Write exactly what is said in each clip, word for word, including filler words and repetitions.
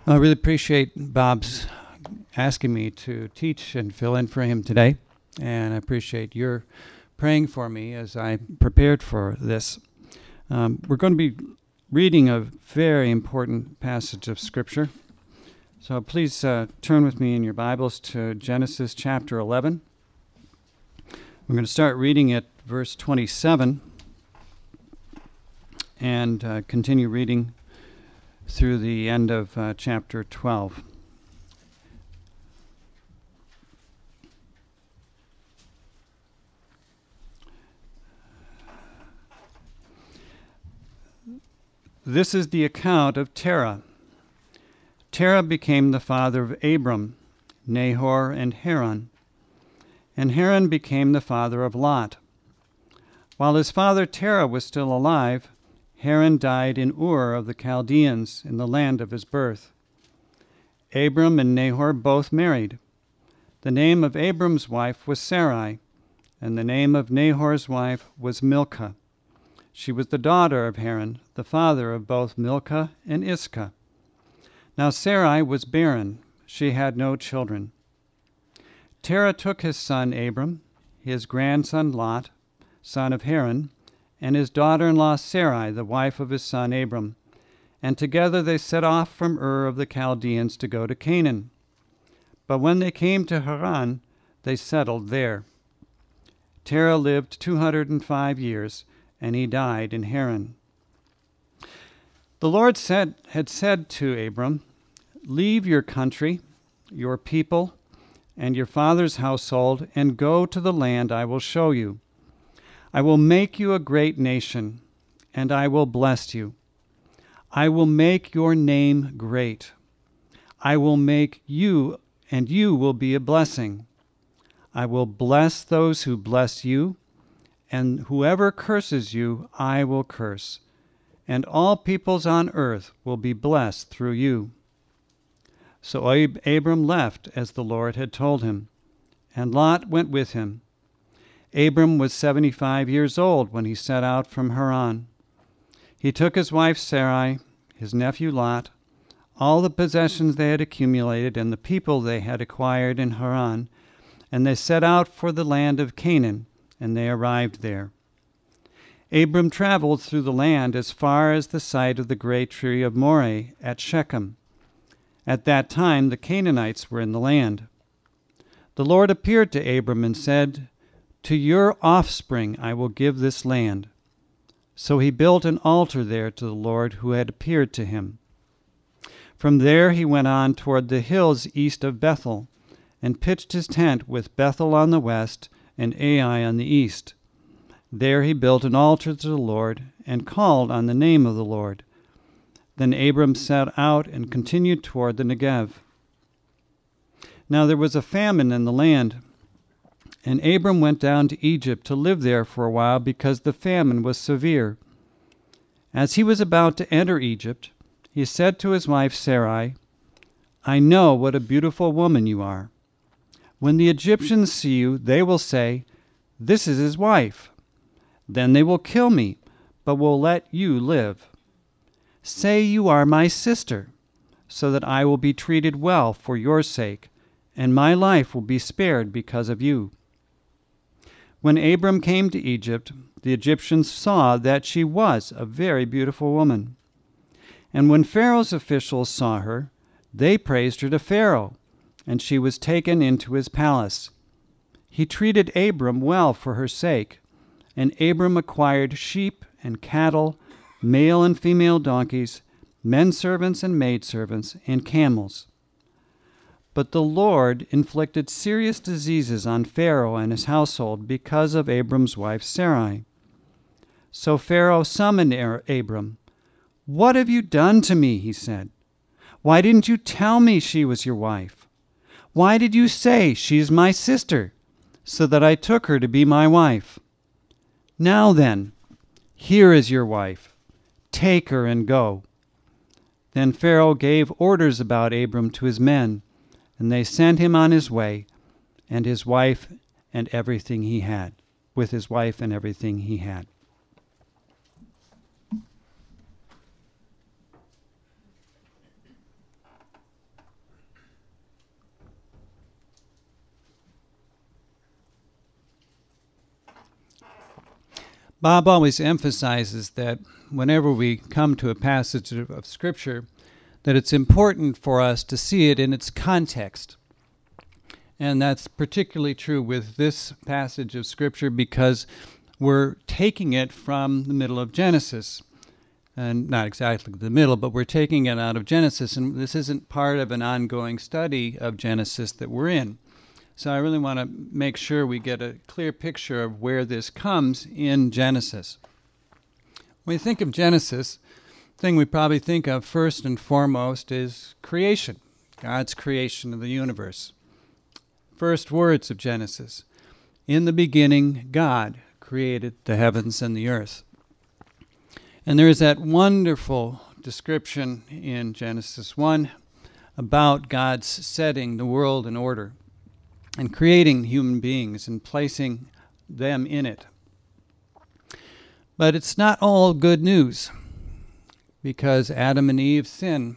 I really appreciate Bob's asking me to teach and fill in for him today, and I appreciate your praying for me as I prepared for this. Um, we're going to be reading a very important passage of Scripture, so please uh, turn with me in your Bibles to Genesis chapter eleven. We're going to start reading at verse twenty-seven and uh, continue reading through the end of uh, chapter twelve. This is the account of Terah. Terah became the father of Abram, Nahor, and Haran. And Haran became the father of Lot. While his father Terah was still alive, Haran died in Ur of the Chaldeans, in the land of his birth. Abram and Nahor both married. The name of Abram's wife was Sarai, and the name of Nahor's wife was Milcah. She was the daughter of Haran, the father of both Milcah and Iscah. Now Sarai was barren. She had no children. Terah took his son Abram, his grandson Lot, son of Haran, and his daughter-in-law Sarai, the wife of his son Abram, and together they set off from Ur of the Chaldeans to go to Canaan. But when they came to Haran, they settled there. Terah lived two hundred and five years, and he died in Haran. The Lord said, had said to Abram, "Leave your country, your people, and your father's household, and go to the land I will show you. I will make you a great nation, and I will bless you. I will make your name great. I will make you, and you will be a blessing. I will bless those who bless you, and whoever curses you, I will curse. And all peoples on earth will be blessed through you." So Ab- Abram left as the Lord had told him, and Lot went with him. Abram was seventy-five years old when he set out from Haran. He took his wife Sarai, his nephew Lot, all the possessions they had accumulated, and the people they had acquired in Haran, and they set out for the land of Canaan, and they arrived there. Abram traveled through the land as far as the site of the great tree of Moreh at Shechem. At that time the Canaanites were in the land. The Lord appeared to Abram and said, "To your offspring I will give this land." So he built an altar there to the Lord who had appeared to him. From there he went on toward the hills east of Bethel, and pitched his tent with Bethel on the west and Ai on the east. There he built an altar to the Lord, and called on the name of the Lord. Then Abram set out and continued toward the Negev. Now there was a famine in the land, and Abram went down to Egypt to live there for a while because the famine was severe. As he was about to enter Egypt, he said to his wife Sarai, "I know what a beautiful woman you are. When the Egyptians see you, they will say, 'This is his wife.' Then they will kill me, but will let you live. Say you are my sister, so that I will be treated well for your sake, and my life will be spared because of you." When Abram came to Egypt, the Egyptians saw that she was a very beautiful woman. And when Pharaoh's officials saw her, they praised her to Pharaoh, and she was taken into his palace. He treated Abram well for her sake, and Abram acquired sheep and cattle, male and female donkeys, men servants and maidservants, and camels. But the Lord inflicted serious diseases on Pharaoh and his household because of Abram's wife Sarai. So Pharaoh summoned Abram. "What have you done to me?" he said. "Why didn't you tell me she was your wife? Why did you say, 'She's my sister,' so that I took her to be my wife? Now then, here is your wife. Take her and go." Then Pharaoh gave orders about Abram to his men, and they sent him on his way, and his wife and everything he had, with his wife and everything he had. Bob always emphasizes that whenever we come to a passage of, of Scripture, that it's important for us to see it in its context. And that's particularly true with this passage of Scripture because we're taking it from the middle of Genesis. And not exactly the middle, but we're taking it out of Genesis. And this isn't part of an ongoing study of Genesis that we're in. So I really want to make sure we get a clear picture of where this comes in Genesis. When we think of Genesis, the thing we probably think of first and foremost is creation, God's creation of the universe. First words of Genesis: in the beginning, God created the heavens and the earth. And there is that wonderful description in Genesis one about God's setting the world in order and creating human beings and placing them in it. But it's not all good news, because Adam and Eve sin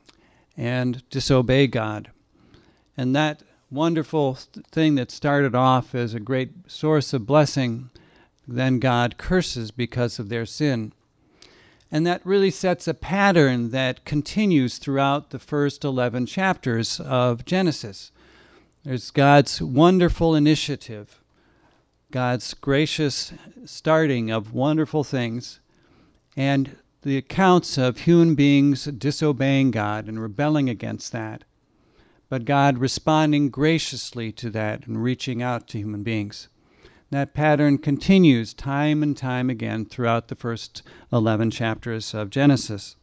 and disobey God. And that wonderful thing that started off as a great source of blessing, then God curses because of their sin. And that really sets a pattern that continues throughout the first eleven chapters of Genesis. There's God's wonderful initiative, God's gracious starting of wonderful things, and the accounts of human beings disobeying God and rebelling against that, but God responding graciously to that and reaching out to human beings. That pattern continues time and time again throughout the first eleven chapters of Genesis.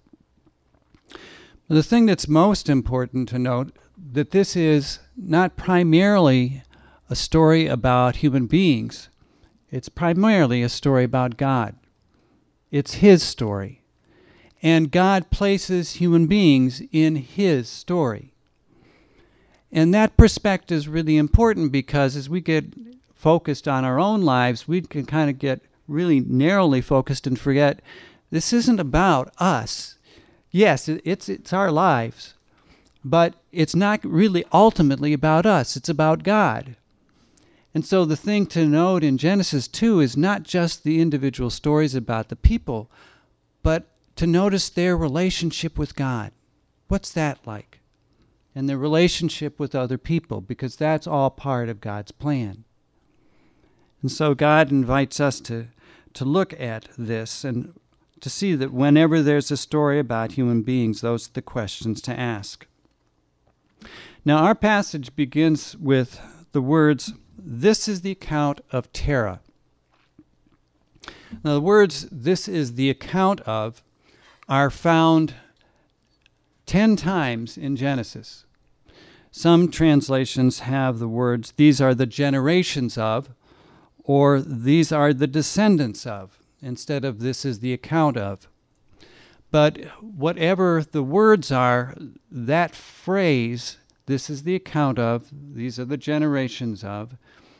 The thing that's most important to note, that this is not primarily a story about human beings. It's primarily a story about God. It's His story. And God places human beings in His story. And that perspective is really important, because as we get focused on our own lives, we can kind of get really narrowly focused and forget this isn't about us. Yes, it's it's our lives, but it's not really ultimately about us. It's about God. And so the thing to note in Genesis two is not just the individual stories about the people, but to notice their relationship with God. What's that like? And their relationship with other people, because that's all part of God's plan. And so God invites us to, to look at this and to see that whenever there's a story about human beings, those are the questions to ask. Now, our passage begins with the words, "This is the account of Terah." Now, the words, "this is the account of," are found ten times in Genesis. Some translations have the words, "these are the generations of," or "these are the descendants of," instead of "this is the account of." But whatever the words are, that phrase, "this is the account of," "these are the generations of,"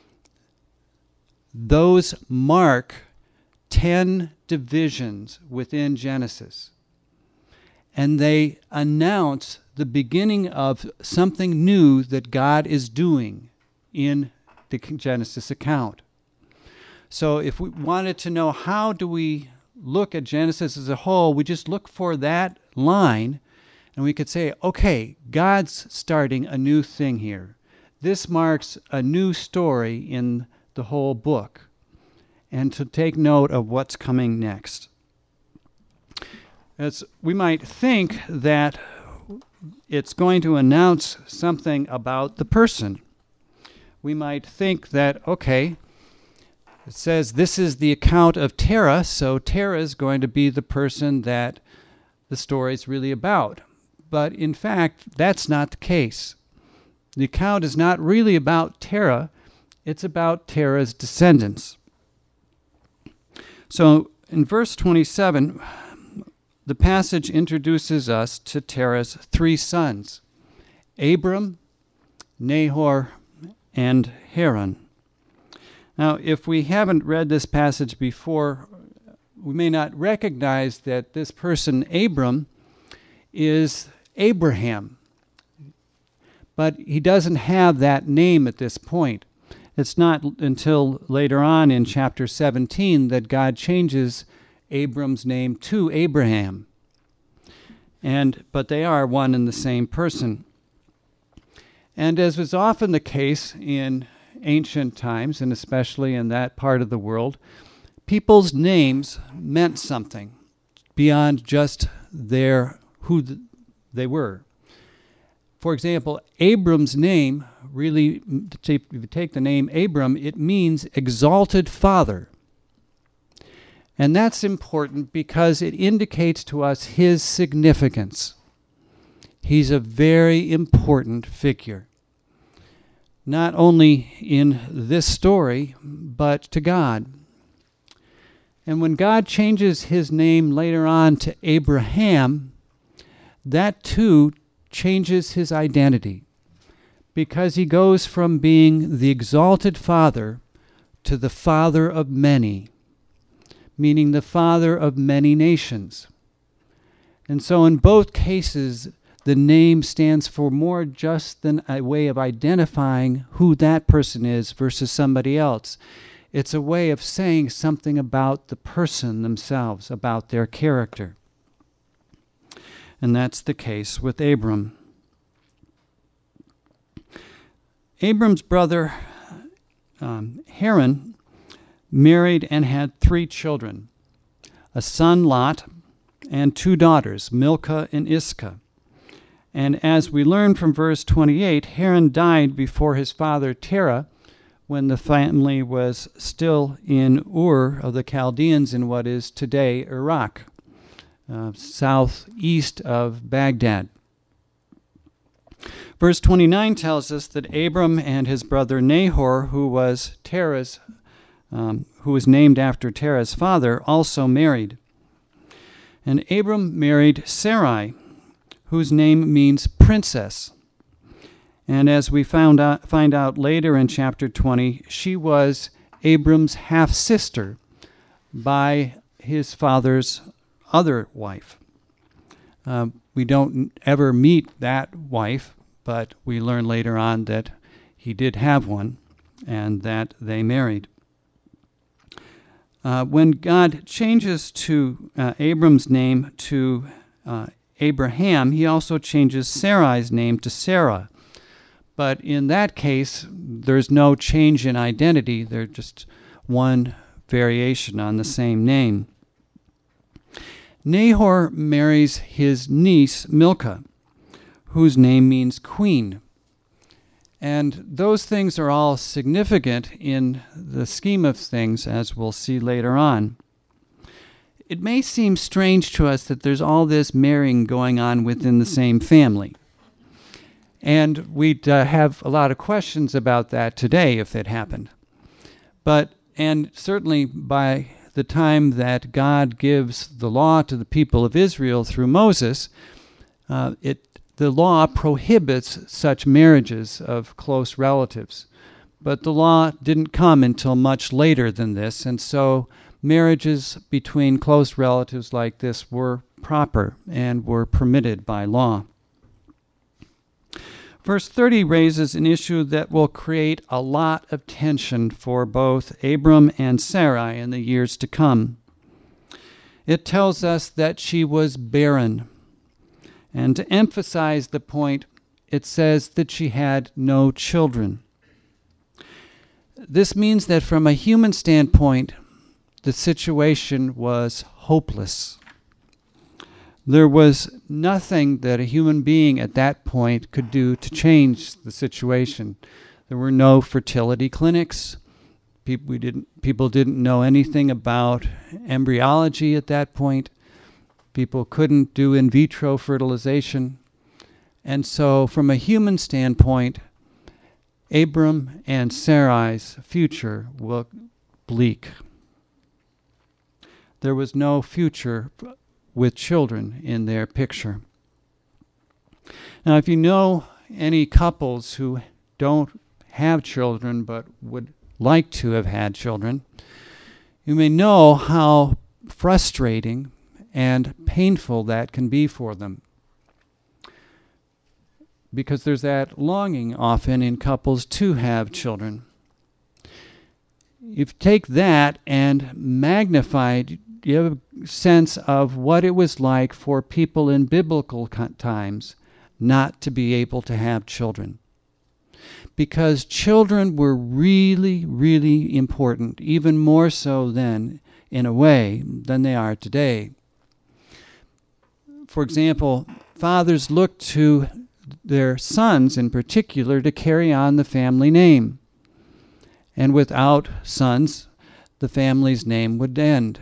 those mark ten divisions within Genesis. And they announce the beginning of something new that God is doing in the Genesis account. So if we wanted to know how do we look at Genesis as a whole, we just look for that line and we could say, okay, God's starting a new thing here. This marks a new story in the whole book, and to take note of what's coming next. As we might think that it's going to announce something about the person. We might think that, okay, it says this is the account of Terah, so Terah is going to be the person that the story is really about. But in fact, that's not the case. The account is not really about Terah, it's about Terah's descendants. So in verse twenty-seven, the passage introduces us to Terah's three sons, Abram, Nahor, and Haran. Now, if we haven't read this passage before, we may not recognize that this person, Abram, is Abraham. But he doesn't have that name at this point. It's not until later on in chapter seventeen that God changes Abram's name to Abraham. And but they are one and the same person. And as was often the case in ancient times, and especially in that part of the world, people's names meant something beyond just their who th- they were. For example, Abram's name really, if you take the name Abram, it means exalted father. And that's important because it indicates to us his significance. He's a very important figure, not only in this story, but to God. And when God changes his name later on to Abraham, that too changes his identity, because he goes from being the exalted father to the father of many, meaning the father of many nations. And so in both cases, the name stands for more just than a way of identifying who that person is versus somebody else. It's a way of saying something about the person themselves, about their character. And that's the case with Abram. Abram's brother um, Haran married and had three children, a son Lot and two daughters, Milcah and Iscah. And as we learn from verse twenty-eight, Haran died before his father Terah, when the family was still in Ur of the Chaldeans in what is today Iraq, uh, southeast of Baghdad. Verse twenty-nine tells us that Abram and his brother Nahor, who was Terah's, um, who was named after Terah's father, also married. And Abram married Sarai, whose name means princess. And as we found out, find out later in chapter twenty, she was Abram's half-sister by his father's other wife. Uh, we don't ever meet that wife, but we learn later on that he did have one and that they married. Uh, when God changes to uh, Abram's name to uh, Abraham, he also changes Sarai's name to Sarah. But in that case, there's no change in identity. There's just one variation on the same name. Nahor marries his niece, Milcah, whose name means queen. And those things are all significant in the scheme of things, as we'll see later on. It may seem strange to us that there's all this marrying going on within the same family. And we'd uh, have a lot of questions about that today if it happened. But, and certainly by the time that God gives the law to the people of Israel through Moses, uh, it the law prohibits such marriages of close relatives. But the law didn't come until much later than this, and so marriages between close relatives like this were proper and were permitted by law. Verse thirty raises an issue that will create a lot of tension for both Abram and Sarai in the years to come. It tells us that she was barren. And to emphasize the point, it says that she had no children. This means that from a human standpoint, the situation was hopeless. There was nothing that a human being at that point could do to change the situation. There were no fertility clinics. People, we didn't, people didn't know anything about embryology at that point. People couldn't do in vitro fertilization. And so from a human standpoint, Abram and Sarai's future looked bleak. There was no future with children in their picture. Now, if you know any couples who don't have children but would like to have had children, you may know how frustrating and painful that can be for them. Because there's that longing often in couples to have children. if you take that and magnify it, you have a sense of what it was like for people in biblical times not to be able to have children. Because children were really, really important, even more so then, in a way, than they are today. For example, fathers looked to their sons in particular to carry on the family name. And without sons, the family's name would end.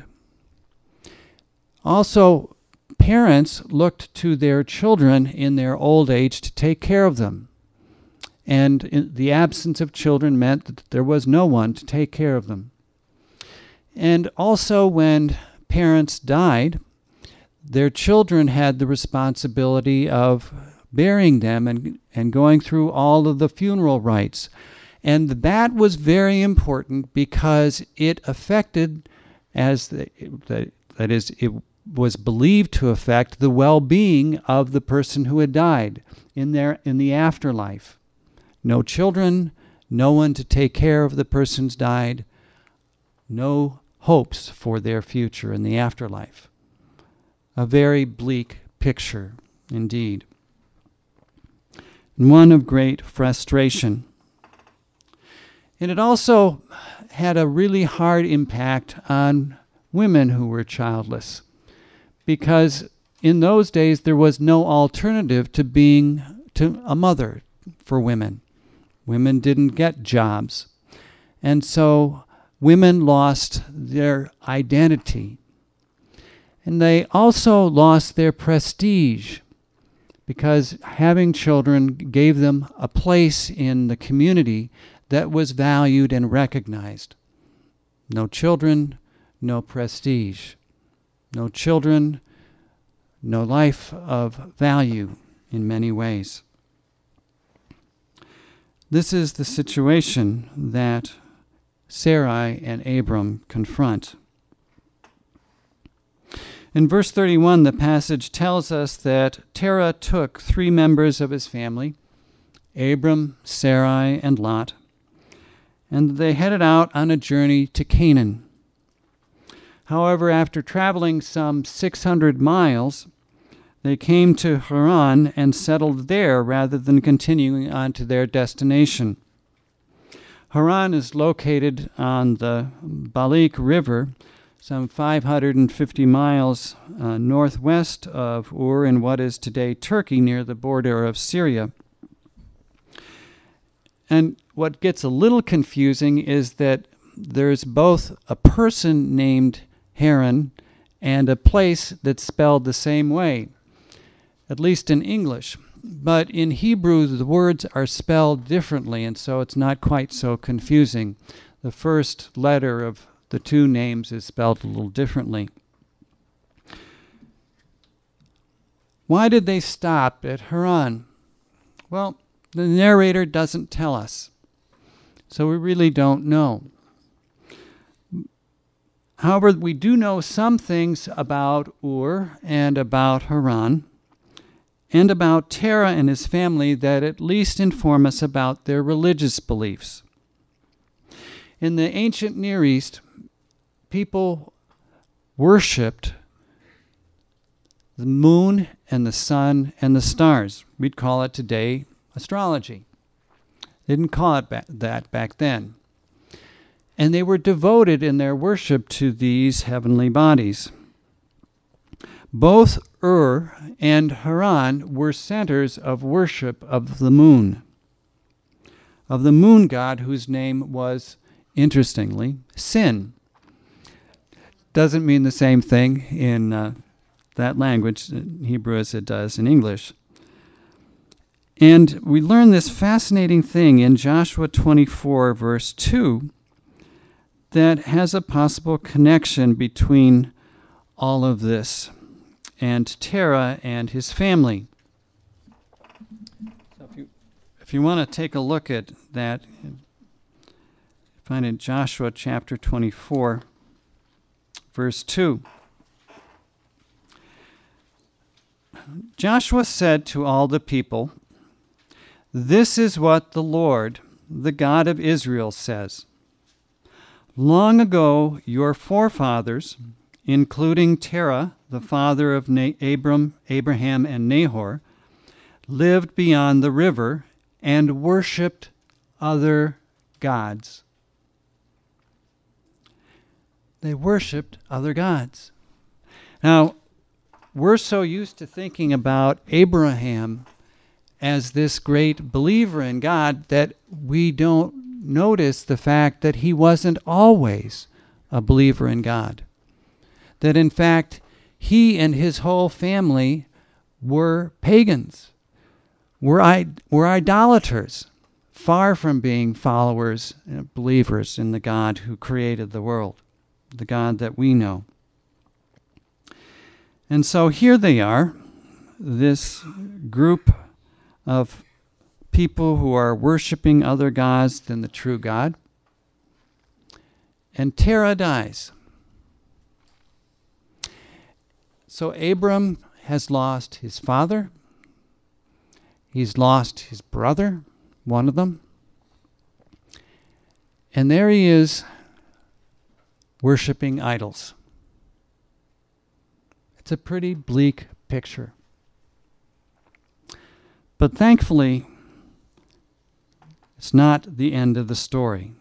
Also, parents looked to their children in their old age to take care of them. And in the absence of children meant that there was no one to take care of them. And also, when parents died, their children had the responsibility of burying them and, and going through all of the funeral rites. And that was very important because it affected, as the, the, that is, it was believed to affect the well-being of the person who had died in their in the afterlife. No children, no one to take care of the person's died, no hopes for their future in the afterlife. A very bleak picture indeed, and one of great frustration. And it also had a really hard impact on women who were childless, because in those days there was no alternative to being to a mother for women. Women didn't get jobs. And so women lost their identity. And they also lost their prestige, because having children gave them a place in the community that was valued and recognized. No children, no prestige. No children, no life of value in many ways. This is the situation that Sarai and Abram confront. In verse thirty-one, the passage tells us that Terah took three members of his family, Abram, Sarai, and Lot, and they headed out on a journey to Canaan. However, after traveling some six hundred miles, they came to Haran and settled there rather than continuing on to their destination. Haran is located on the Balik River, some five hundred fifty miles uh, northwest of Ur in what is today Turkey, near the border of Syria. And what gets a little confusing is that there's both a person named Haran and a place that's spelled the same way, at least in English. But in Hebrew, the words are spelled differently, and so it's not quite so confusing. The first letter of the two names is spelled a little differently. Why did they stop at Haran? Well, the narrator doesn't tell us, so we really don't know. However, we do know some things about Ur and about Haran, and about Terah and his family that at least inform us about their religious beliefs. In the ancient Near East, people worshipped the moon and the sun and the stars. We'd call it today astrology. They didn't call it ba- that back then. And they were devoted in their worship to these heavenly bodies. Both Ur and Haran were centers of worship of the moon, of the moon god whose name was, interestingly, Sin. Doesn't mean the same thing in uh, that language, in Hebrew, as it does in English. And we learn this fascinating thing in Joshua twenty-four, verse two, that has a possible connection between all of this and Terah and his family. So if you, if you want to take a look at that, find in Joshua chapter twenty-four, verse two. Joshua said to all the people, "This is what the Lord, the God of Israel, says. Long ago, your forefathers, including Terah, the father of Na- Abram, Abraham, and Nahor, lived beyond the river and worshipped other gods. They worshipped other gods. Now, we're so used to thinking about Abraham as this great believer in God that we don't notice the fact that he wasn't always a believer in God. That in fact, he and his whole family were pagans, were, I- were idolaters, far from being followers and believers in the God who created the world, the God that we know. And so here they are, this group of people who are worshiping other gods than the true God. And Terah dies. So Abram has lost his father. He's lost his brother, one of them. And there he is, worshiping idols. It's a pretty bleak picture. But thankfully, it's not the end of the story.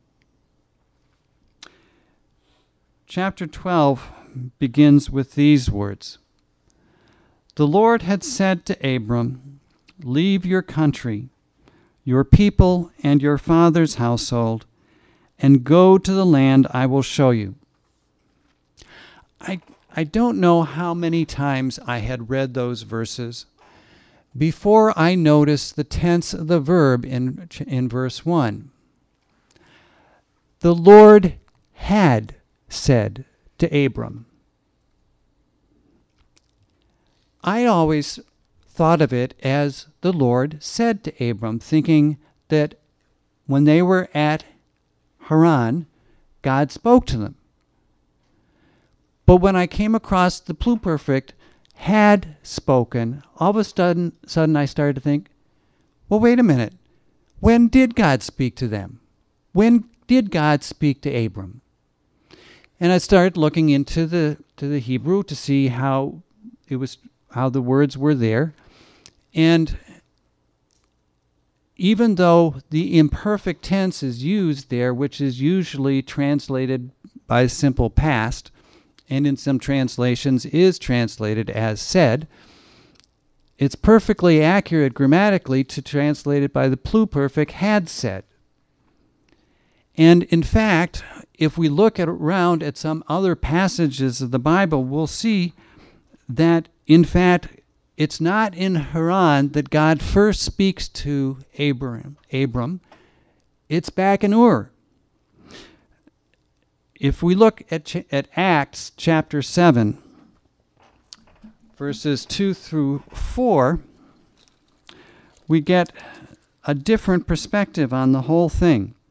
Chapter twelve begins with these words. The Lord had said to Abram, leave your country, your people, and your father's household, and go to the land I will show you. I, I don't know how many times I had read those verses before I noticed the tense of the verb in, in verse one. The Lord had said to Abram. I always thought of it as the Lord said to Abram, thinking that when they were at Haran, God spoke to them. But when I came across the pluperfect had spoken, all of a sudden, sudden I started to think, well, wait a minute. When did God speak to them? When did God speak to Abram? And I started looking into the to the Hebrew to see how it was, how the words were there. And even though the imperfect tense is used there, which is usually translated by simple past, and in some translations is translated as said, it's perfectly accurate grammatically to translate it by the pluperfect had said. And in fact, if we look at, around at some other passages of the Bible, we'll see that, in fact, it's not in Haran that God first speaks to Abram. Abram. It's back in Ur. If we look at, ch- at Acts chapter seven, verses two through four, we get a different perspective on the whole thing.